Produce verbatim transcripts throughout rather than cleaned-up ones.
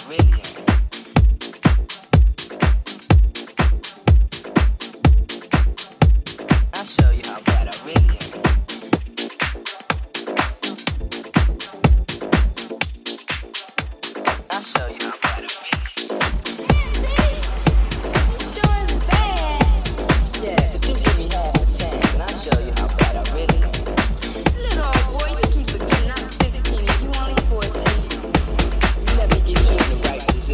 Right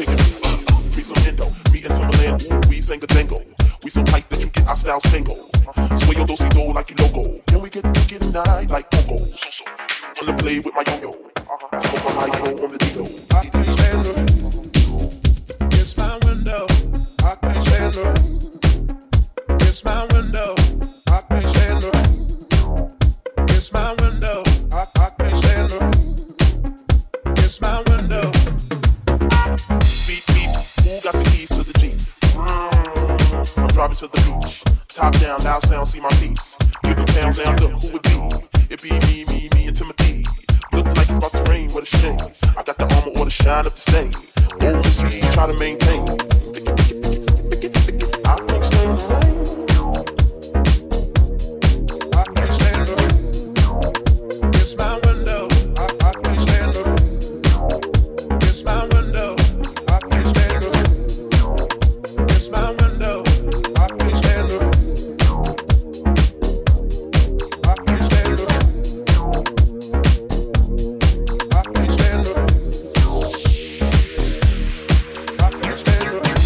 kicking it. Me some Indo, me and Timberland, ooh, we sang a dango. We so tight that you get our styles tango. Sway your do-si-do like you logo. Can we get naked tonight like Coco? So, so, you wanna play with my yo-yo? Uh-huh. I hope I like yo on the D-Lo. I can't stand her. It's my window. I can't stand her. It's my window. I can't stand her. It's my window. I, I can't stand her. It's my window. Beep, beep, who got the keys to the Jeep? I'm driving to the beach. Top down, loud sound, see my piece. Give the pounds down, look who it be. It be me, me, me, and Timothy. Look like it's about to rain, what a shame. I got the armor or the shine up the same. Over the sea, try to maintain. I can't stand the rain. I can't stand her. It's my window. I, I can't stand her. It's my window. I can't stand her. It's my window. I can't stand her. I can't stand her. I can't stand her. I can't stand her.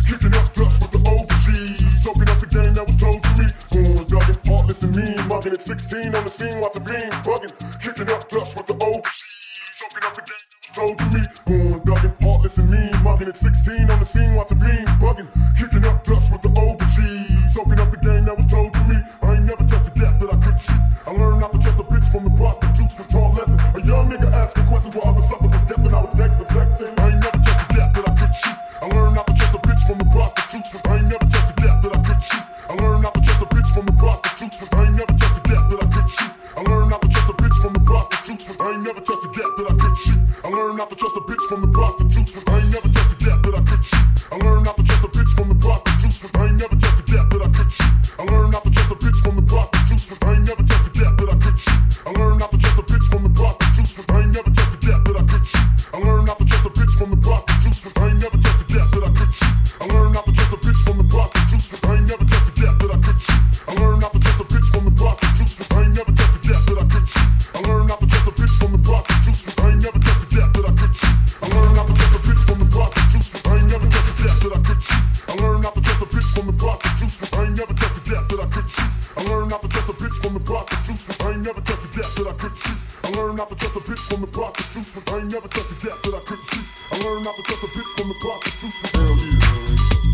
kicking up dust with the O Gs, soaking up the game that was told to me. Born dugging, heartless and mean, mugging at sixteen on the scene, watching fiends bugging, kicking up dust with the O Gs, soaking up the game that was told to me. Born dugging, heartless and mean, mugging at sixteen on the scene, watching fiends bugging, kicking up dust with the O Gs, soaking up the game that was told to me. I ain't never touched a gap that I couldn't shoot. I learned not to trust a bitch from the prostitutes. Taught lesson, a young nigga asking questions while other suckers was guessing I was gangsta sexing. I ain't never touched a gap that I couldn't shoot. I learned not to trust a bitch from the prostitutes. I ain't never touched a gap that I couldn't shoot. I learned not to trust a bitch from the prostitutes. I ain't never touched a gap that I couldn't shoot. I learned not to trust a bitch from the prostitutes. I ain't never touched a gap that I couldn't shoot. I learned not to trust a bitch from the prostitutes. I ain't never touched a gap that I couldn't shoot. I learned not to trust a bitch from the prostitutes. I ain't never touched a gap that I couldn't shoot. I learned not to trust a bitch from the prostitutes. I ain't never touched a gap that I couldn't shoot. I learned not to trust a bitch from the prostitutes. I ain't never touched a gap that I couldn't shoot. I learned not to trust a bitch from the prostitutes. I ain't never touched a gap that I couldn't shoot. I learned not to trust a bitch from the prostitutes. I ain't never touched a gap that I couldn't shoot. I learned not to trust a bitch from the prostitutes. I ain't never touched a gap that I couldn't shoot. I learned not to trust a bitch from the prostitutes. I ain't never touched a gap that I couldn't shoot. I learned not to trust a bitch from the prostitutes. I ain't never touched a gap that I couldn't shoot. I learned not to trust a bitch from the prostitutes. I ain't never touched a gap that I couldn't shoot. I learned not to trust a bitch from the prostitutes. I ain't never touched a gap that I couldn't shoot. I learned not to trust a bitch from the prostitutes. I ain't never touched a gap that I couldn't shoot. I learned not to trust a bitch from the prostitutes. Hell yeah.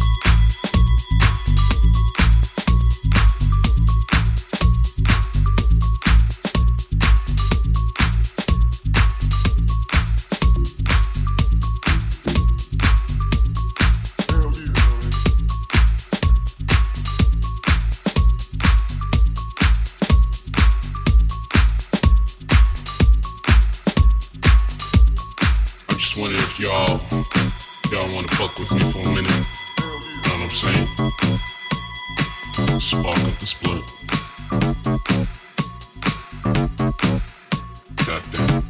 Y'all, y'all wanna fuck with me for a minute? You know what I'm saying? Spark up the split. Goddamn.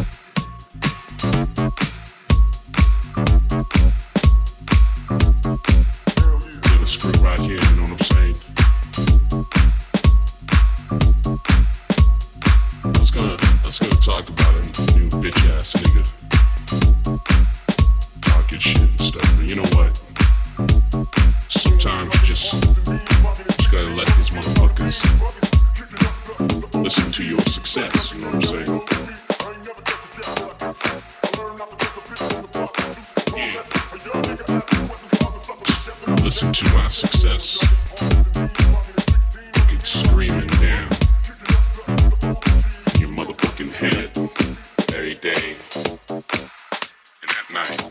Get a screw right here, you know what I'm saying? Let's go, let's go talk about a new bitch ass nigga. Talking shit and stuff, but you know what? Sometimes you just, just gotta let these motherfuckers listen to your success, you know what I'm saying? Yeah. Listen to my success. Fucking screaming down your motherfucking head every day. Night.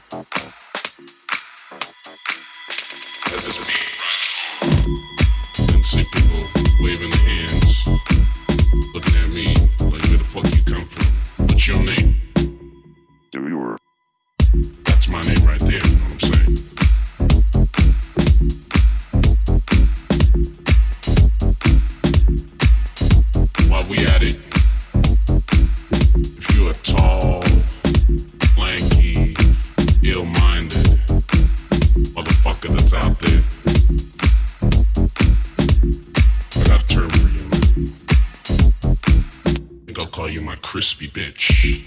As this beat rides on, and see people waving their hands, looking at me like, where the fuck you come from? What's your name? There we were. That's my name right there, you know what I'm saying? While we at it, if you're a tall, lanky, ill-minded motherfucker that's out there, I got a term for you, man. I think I'll call you my crispy bitch.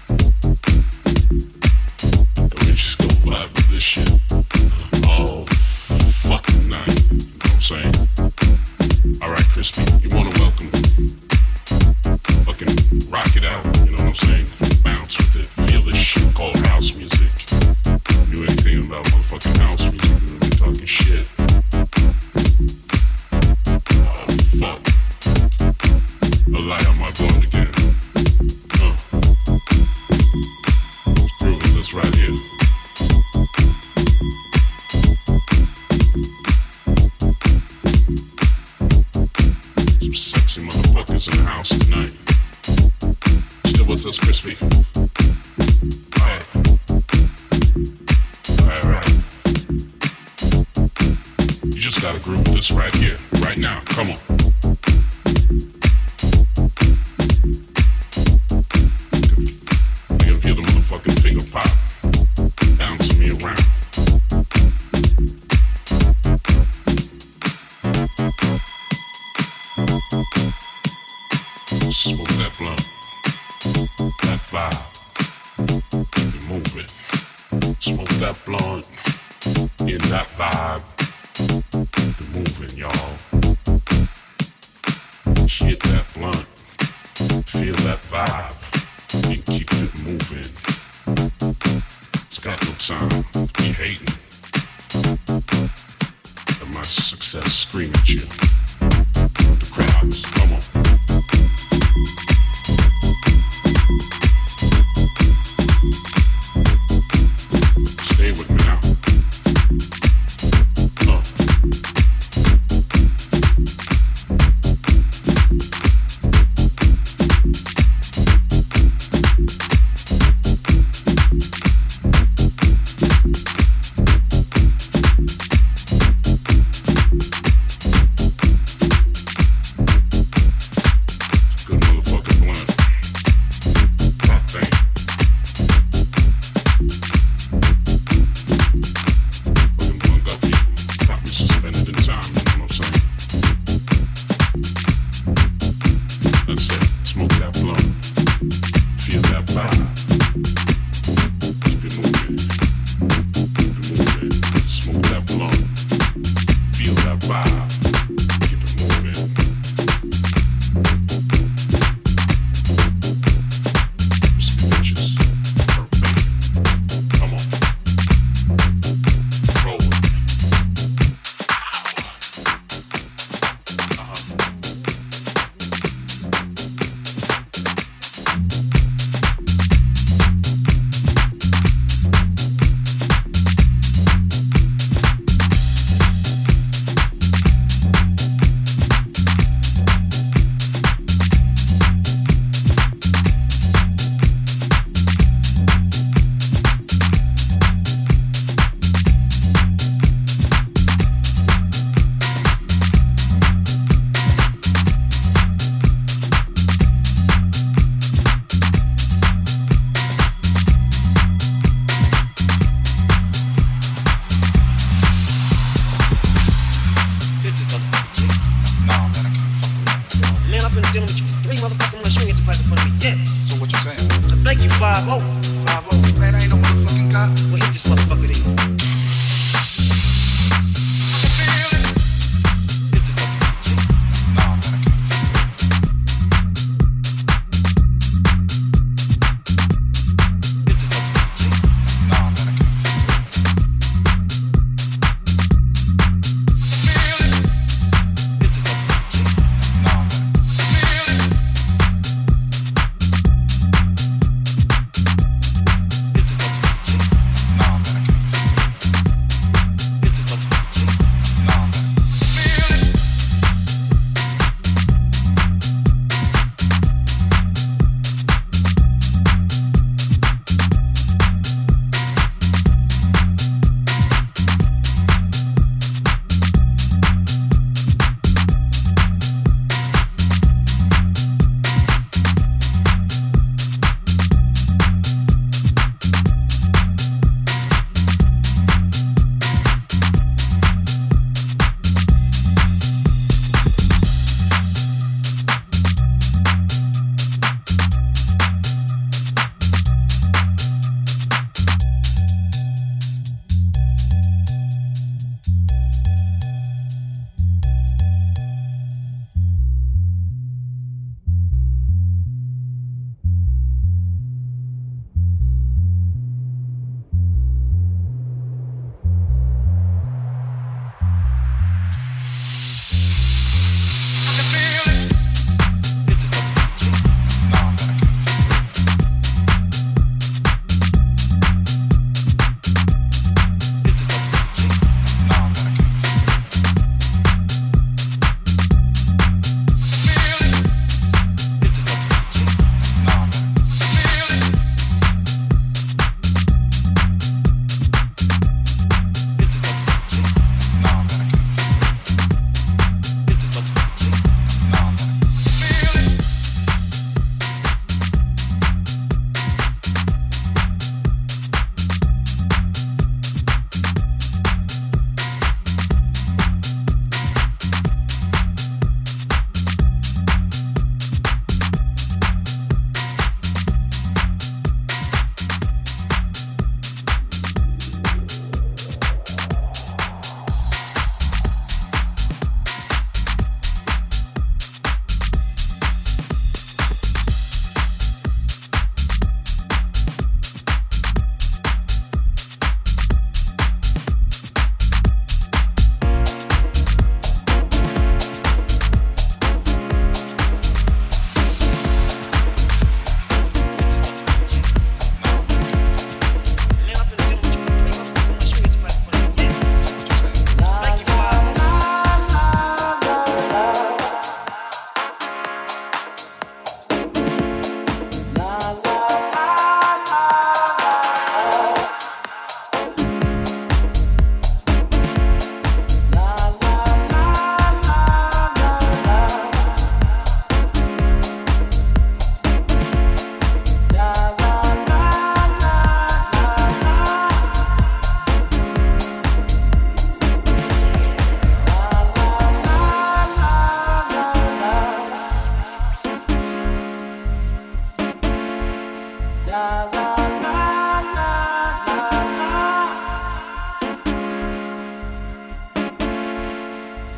And we just go vibe with this shit all fucking night, you know what I'm saying? Alright, crispy, you wanna welcome? Fucking rock it out, you know what I'm saying? Bounce with it, feel this shit called house music. Knew anything about motherfucking house music, you know, we're talking shit. Oh, fuck. A light on my blunt again. Uh. Let's groove with this right here. Some sexy motherfuckers in the house tonight. Still with us, Crispy? Alright. Alright, right. You just gotta groove with this right here, right now. Come on. I can feel the motherfucking finger pop bouncing me around. Smoke that blunt, that vibe, and move it. Smoke that blunt, you're that vibe. The moving, y'all. Hit that blunt. Feel that vibe. And keep it moving. It's got no time to be hating. Let my success scream at you. The crowds, come on. Stay with me now. Uh.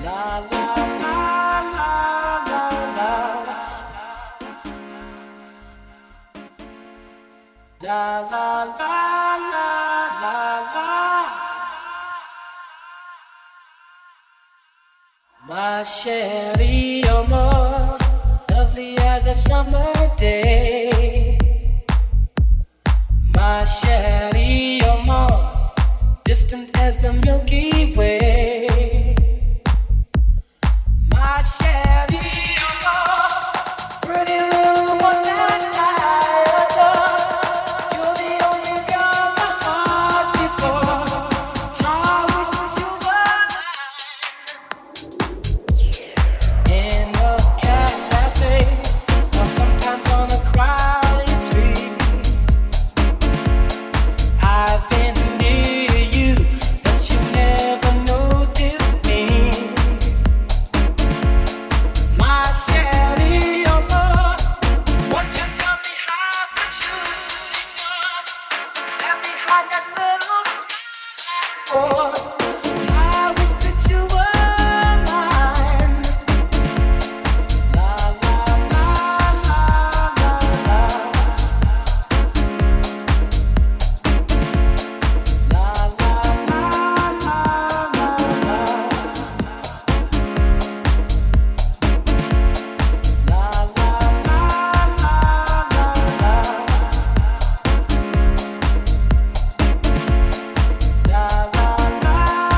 Ma chérie, you're more lovely as a summer day. My chérie, you're more distant as the Milky Way. My chérie, you're more pretty little one that I adore. You're the only girl my heart beats for. I wish that you were in a cafe or sometimes on a crowded street. I've been near you, but you never noticed me. My chérie, you're more. Won't you tell me how could you ignore that behind that little smile? Oh, I wish that you were mine. La la la la la la. La la la la la la. La la la la la la. La la la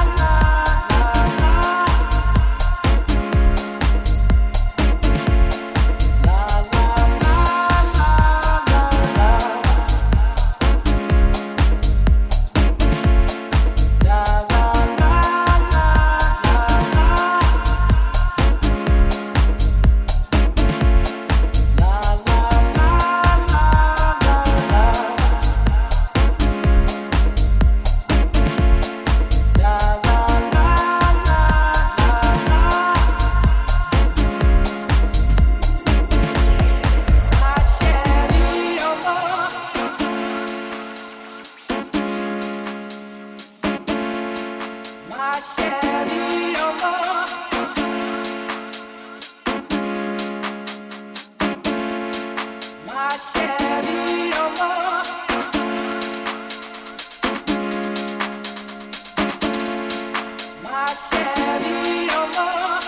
My chérie, you're more. My chérie, you're more. My chérie, you're more.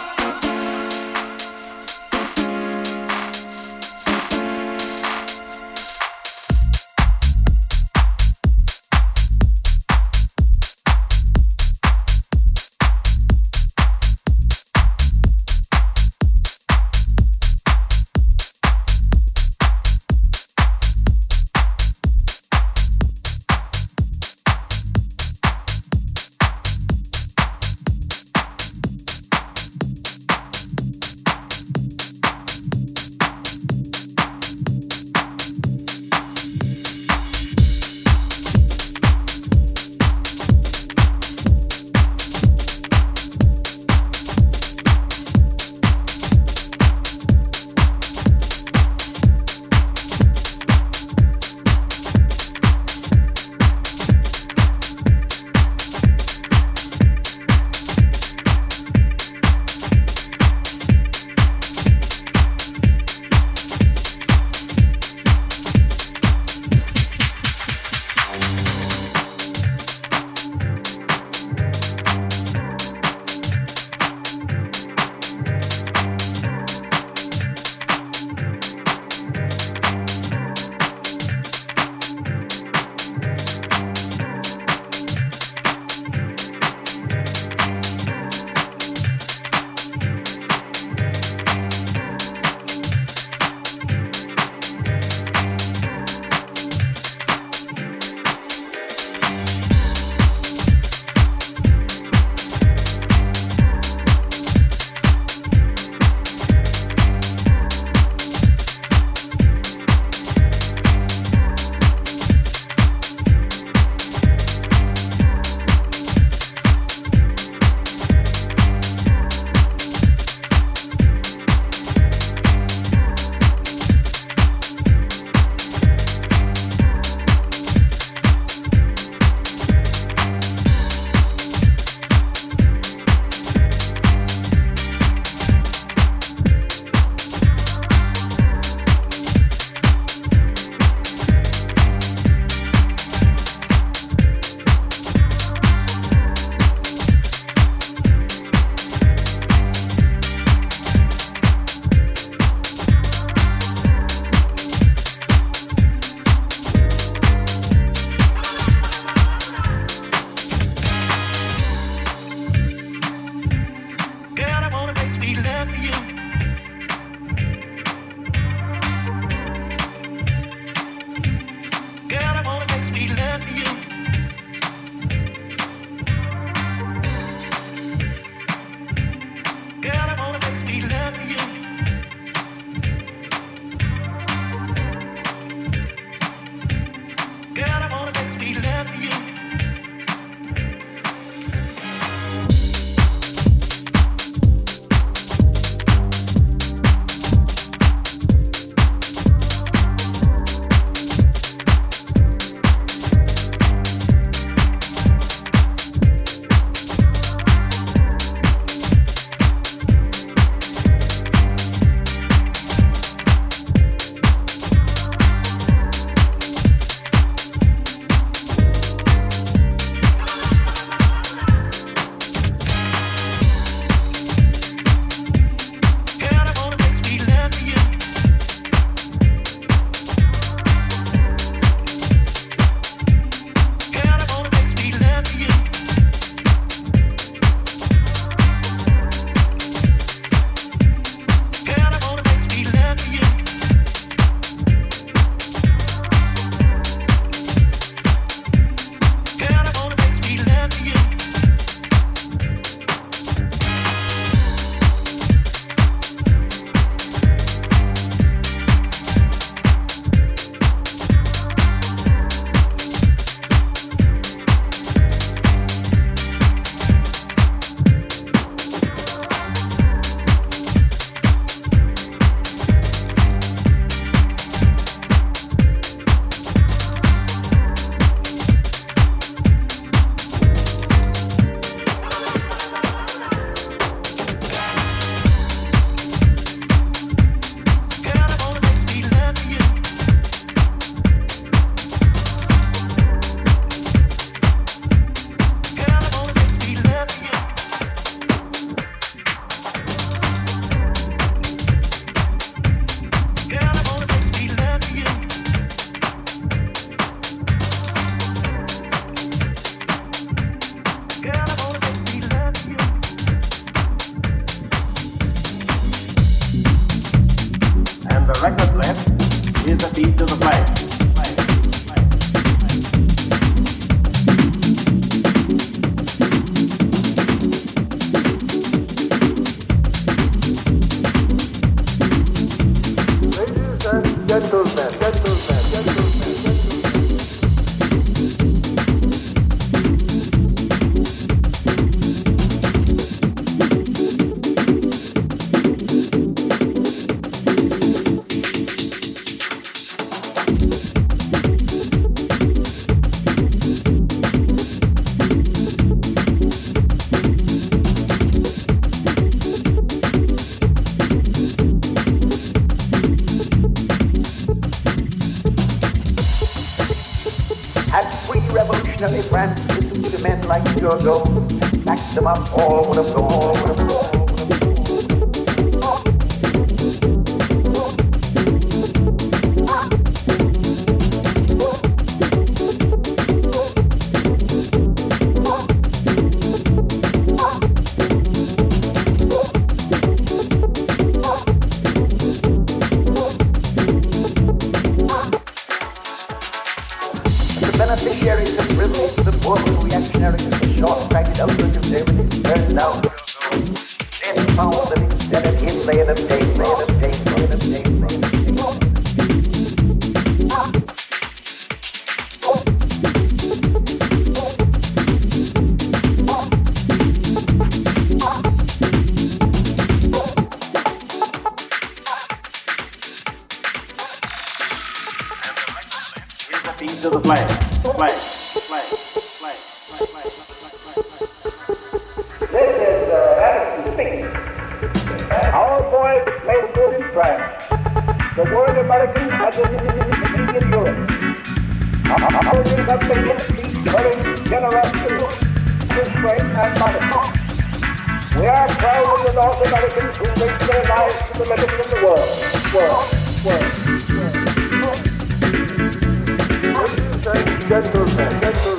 like pure gold. Backed them up, all would have gone, all would have gone. Beneficiaries of privilege, the poor reactionaries, the short-sighted ultra-conservatives turned down. Then found that instead of him they had obtained, they had obtained, they had obtained, they had obtained. To the flag, flag, flag, flag, flag, flag, flag, flag. This is uh, Adamson speaking. Our boys played good in France. The word American has a meaning in Europe. Our Americans have been peace, courage, generosity, restraint, and modesty. We are proud of the North Americans who risk their lives to the limits of the world. World, world, world. Gentlemen, gentlemen.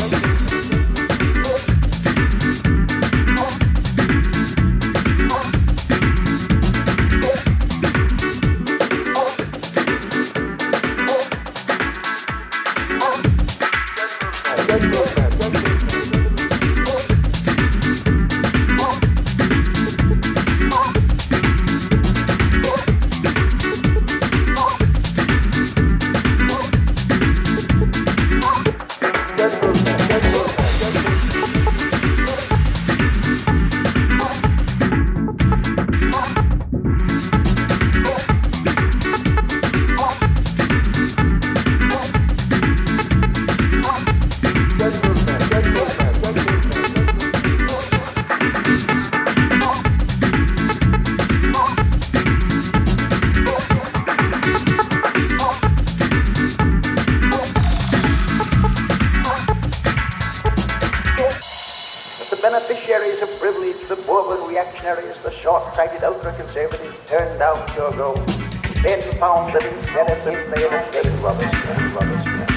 Beneficiaries of privilege, the Bourbon reactionaries, the short-sighted ultra-conservatives turned down pure gold. Then found that instead of him they had obtained rubbish, rubbish, rubbish, rubbish.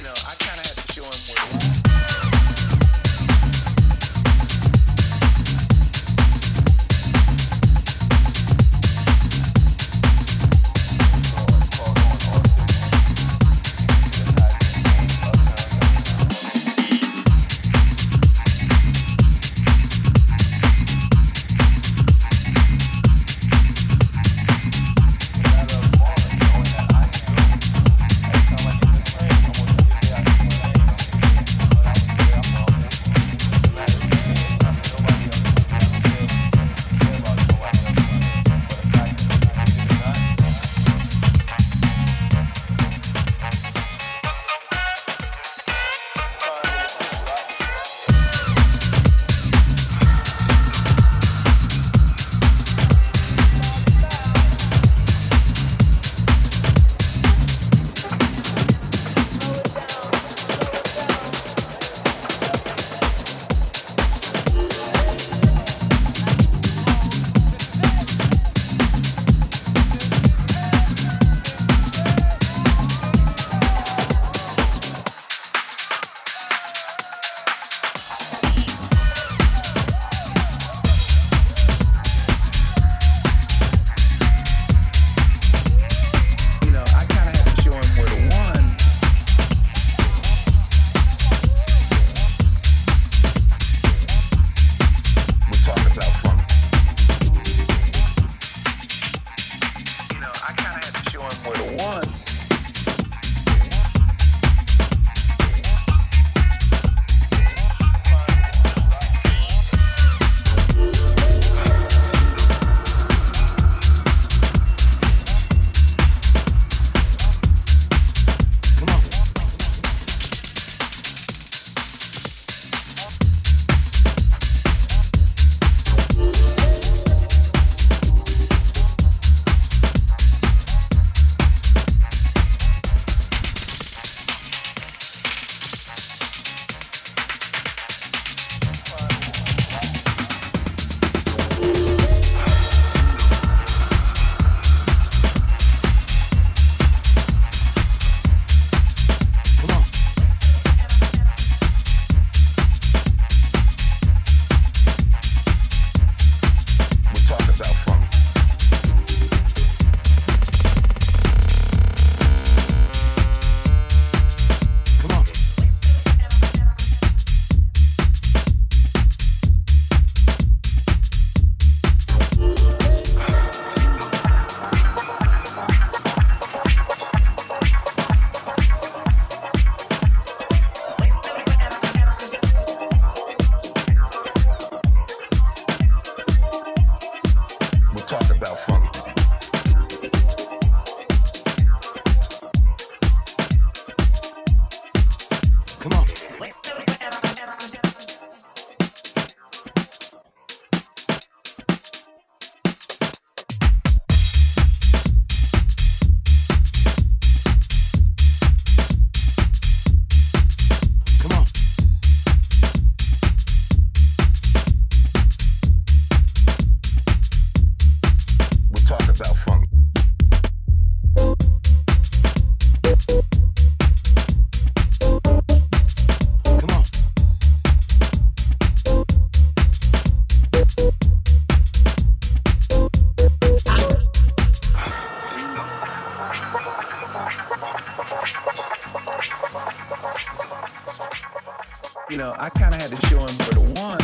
you know, I kind of had to show him where the one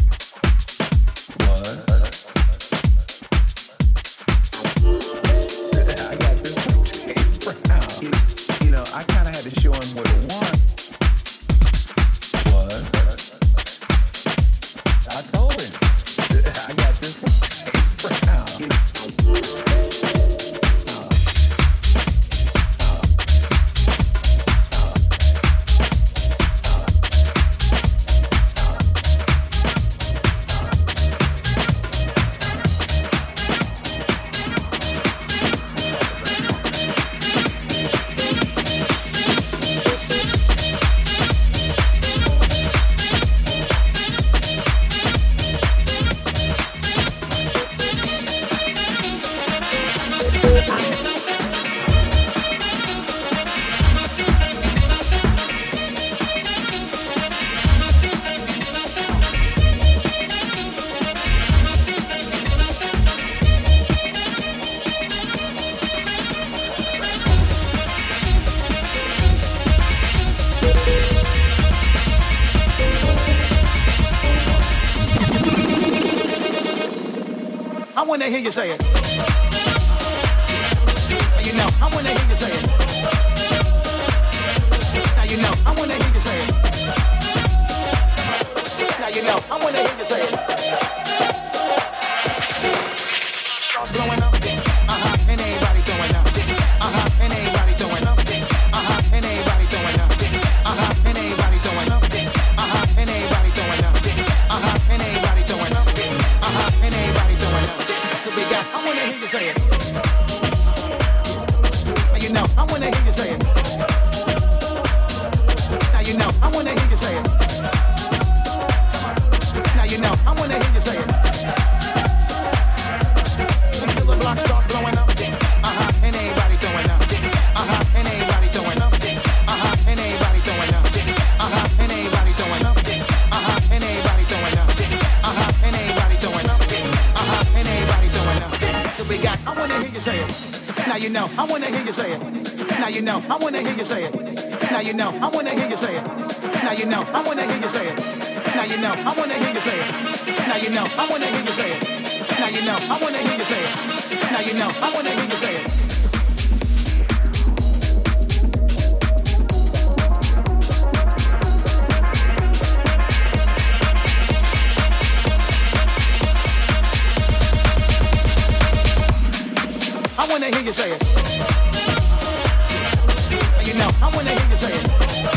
was. I got this from James Brown. You know, I kind of had to show him where the one was. I told him. I got this from James Brown. hear you say it. You know, I wanna hear you say it. Now you know, I wanna hear you say it. Now you know, I wanna hear you say it. Start blowing up, uh-huh, and everybody throwing up, uh-huh, and everybody throwing up, uh-huh, and everybody throwing up, uh-huh, and everybody throwing up, uh-huh, and everybody throwing up, uh-huh, and everybody throwing up, uh-huh, and everybody throwing up. So we got, I wanna hear you say it. You know, I wanna hear you say it. Now you know, I wanna hear you say it. Now you know, I wanna hear you say it. Until the block start blowing up, uh-huh, and everybody throwing up, uh-huh, and everybody throwing up, uh-huh, and everybody throwing up, uh-huh, and everybody throwing up, uh-huh, and everybody throwing up, uh-huh, and everybody throwing up, uh-huh, and everybody throwing up. So we got, I wanna hear you say it. Now you know, I wanna hear you say it. Now you know, I wanna hear you say it. Now you know, I wanna hear you say it. Now you know, I wanna hear you say it. Now you know, I wanna hear you say it. Now you know, I wanna hear you say it. Now you know, I wanna hear you say it. Now you know, I wanna hear you say it. I wanna hear you say it. You know, I wanna hear you say it.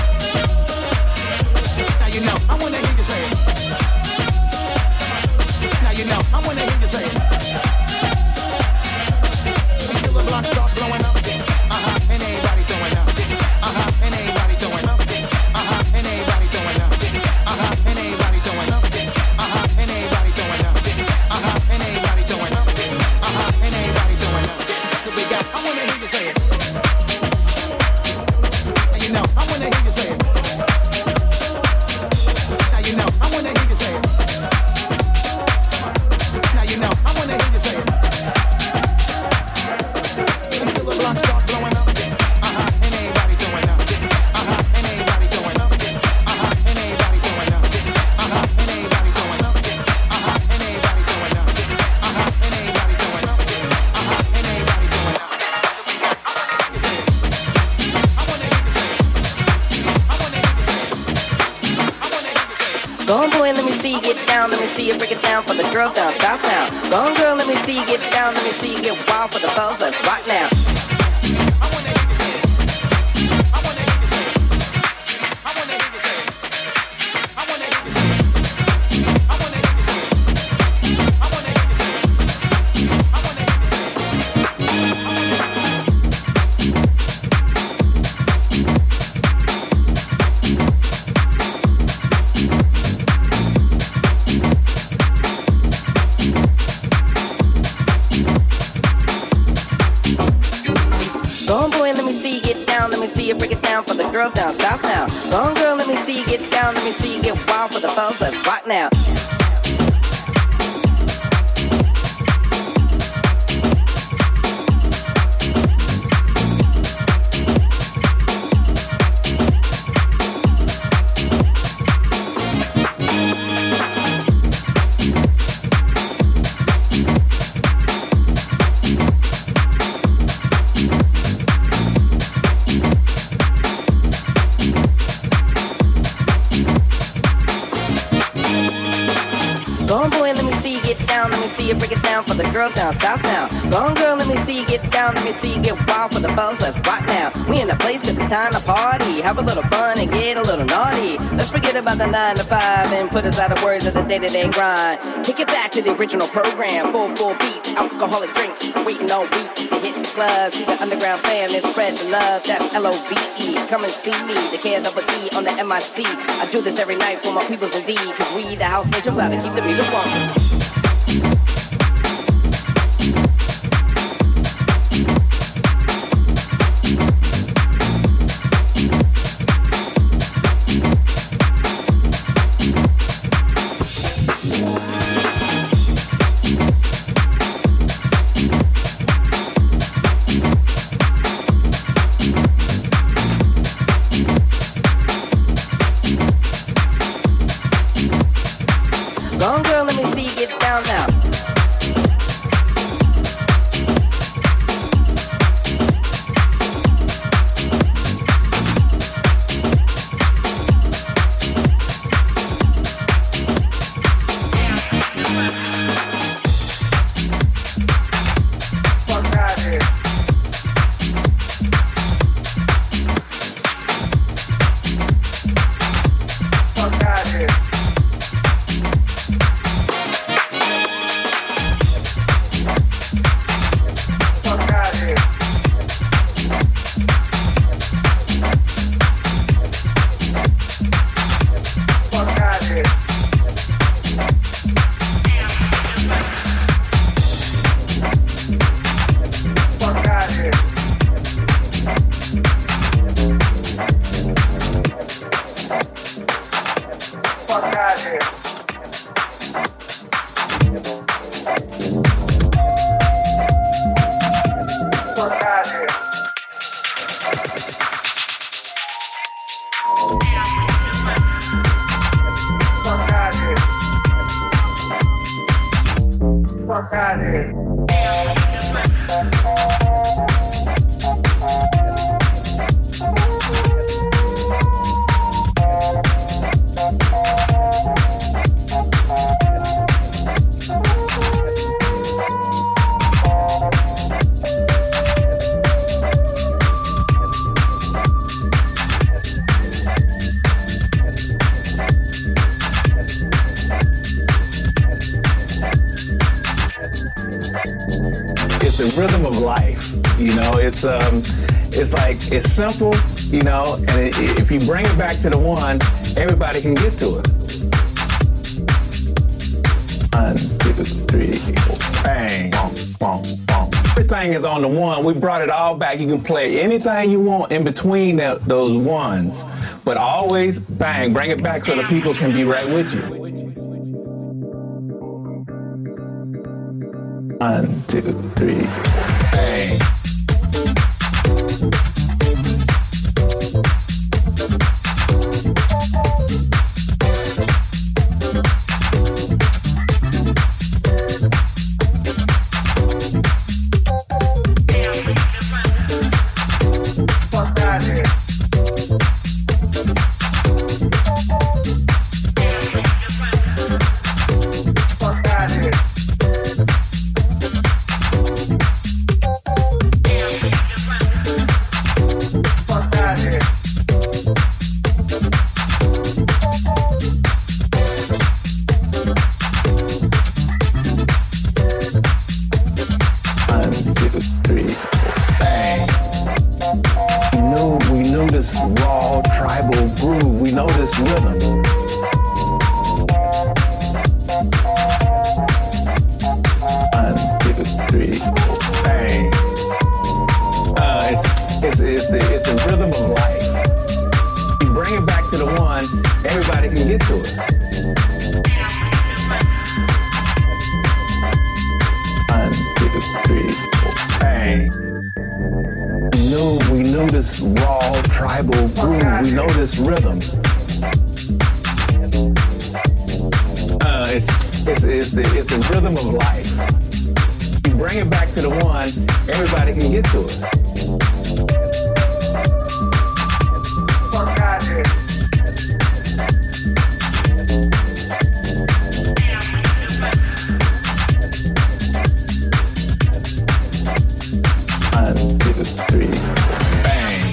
Now you know, I wanna hear you say it. Now you know, I wanna hear you say it. Until the block start blowing up, uh-huh, and everybody throwing up, uh-huh, and everybody throwing up, uh-huh, and everybody throwing up, uh-huh, and everybody throwing up, uh-huh, and everybody throwing up, uh-huh, and everybody throwing up, uh-huh, and everybody throwing up. So we got, I wanna hear you say it. You know, I wanna hear you say it. Now you know, I wanna hear you say it. Now you know, I wanna hear you say it. Until the block start blowing up, uh-huh, and everybody throwing up, uh-huh, and everybody throwing up, uh-huh, and everybody throwing up, uh-huh, and everybody throwing up, uh-huh, and everybody throwing up, uh-huh, and everybody throwing up, uh-huh, and everybody throwing up. Go on, boy, let me see you get down, let me see you break it down for the girls down south town. Go on, girl, let me see you get down, let me see you get wild for the fellas that's right now. Break it down for the girls down south now. Go on, girl, let me see you get down, let me see you get wild for the fellas that's right now. See you break it down for the girls down south now. Go on, girl, let me see you get down, let me see you get wild for the fellas that's right now. We in the place cause it's time to party, have a little fun and get a little naughty. Let's forget about the nine to five and put aside the worries of the day-to-day grind. Take it back to the original program, full, full beats, alcoholic drinks, waiting on weeks to hit the club. See the underground fam and spread the love, that's L O V E. Come and see me, the K double E on the M I C. I do this every night for my peoples indeed, cause we the house nation, gotta keep the music on. Go on, girl, let me see you Fuck out of here. The rhythm of life, you know, it's um, it's like it's simple, you know, and it, if you bring it back to the one, everybody can get to it. One, two, three, four, bang, boom, boom, boom. Everything is on the one. We brought it all back. You can play anything you want in between that, those ones, but always bang, bring it back so the people can be right with you. One, two, three, bang. Fuck out of here. Fuck out of here. This raw tribal groove, we know this rhythm. One, two, three, four, bang. Uh, it's, it's, it's, the, it's the rhythm of life. You bring it back to the one, everybody can get to it. One, two, three, four, bang. We knew, we knew this raw tribal groove. We know this rhythm. Uh, it's, it's, it's, the, it's the rhythm of life. You bring it back to the one, everybody can get to it. Fuck out of here. One, two, three, bang.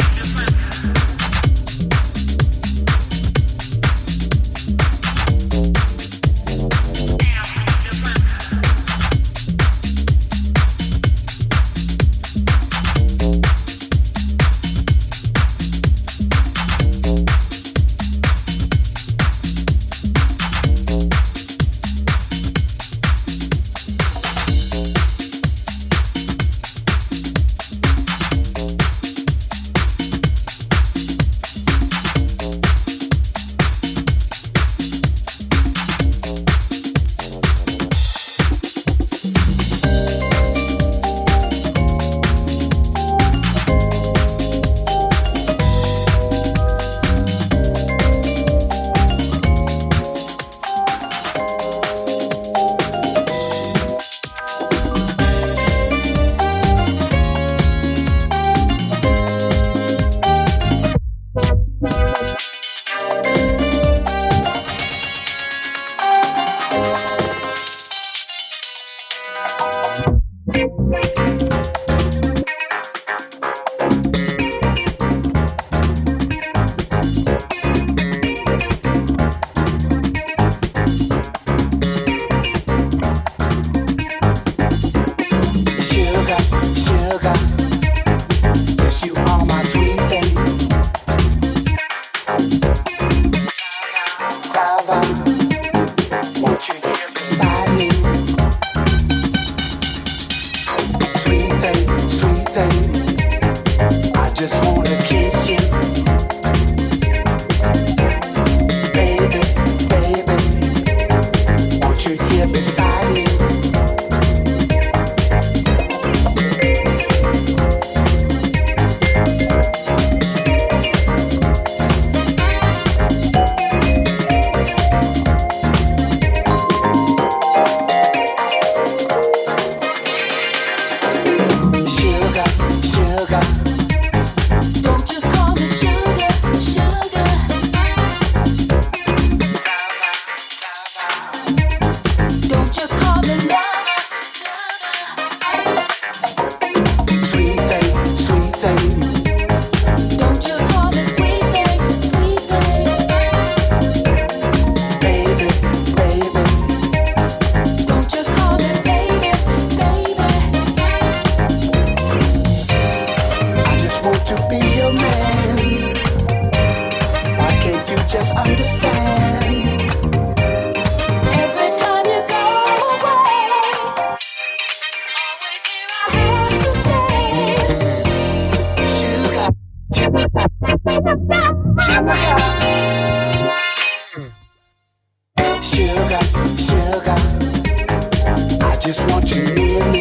Sugar, sugar, I just want you near me.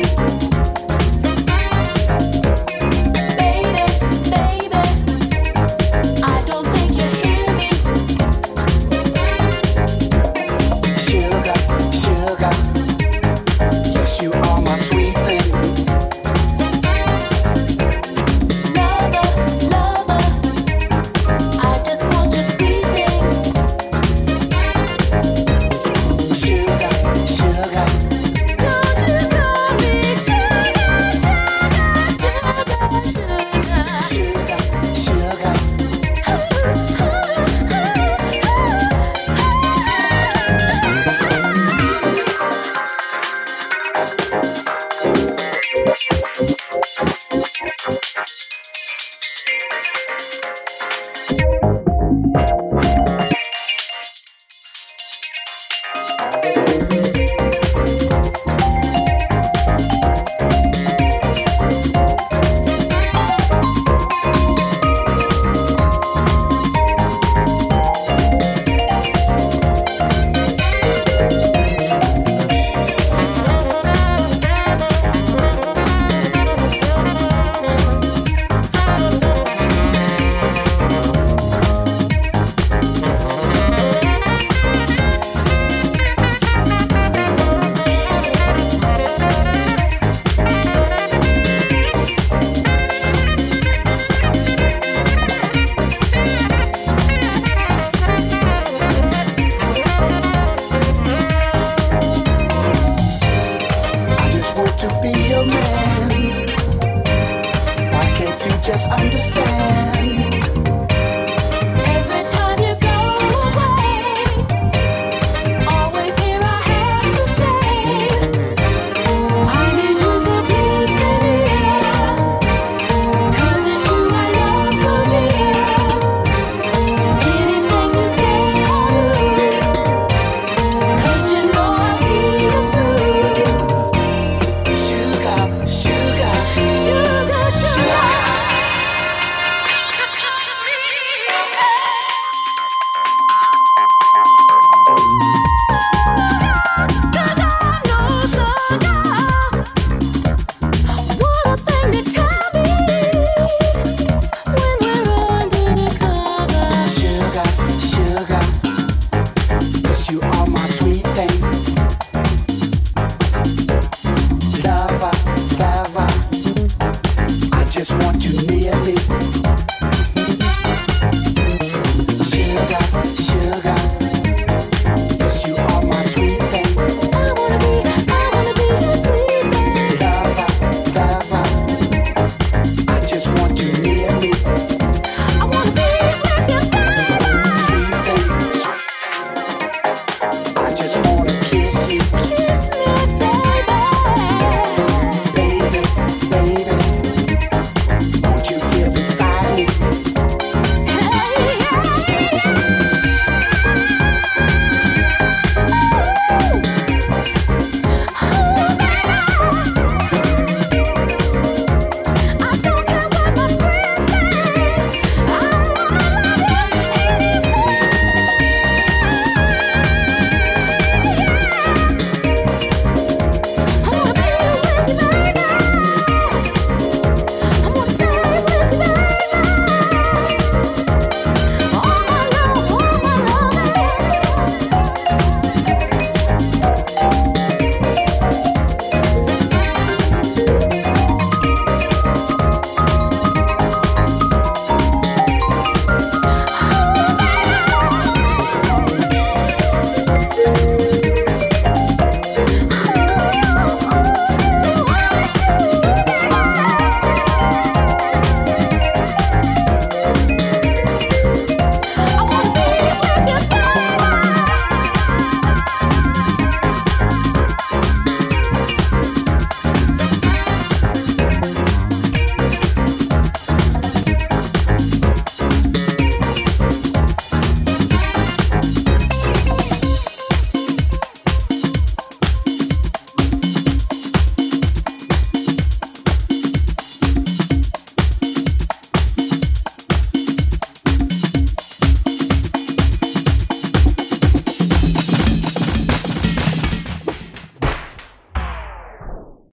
Baby, baby, I don't think you hear me. Sugar, sugar, yes, you are my sweet thing. Lover, lover, I just want your sweet thing. Sugar, sugar, Don't you call me sugar, sugar, sugar, sugar. sugar, sugar. Ooh, ooh, ooh.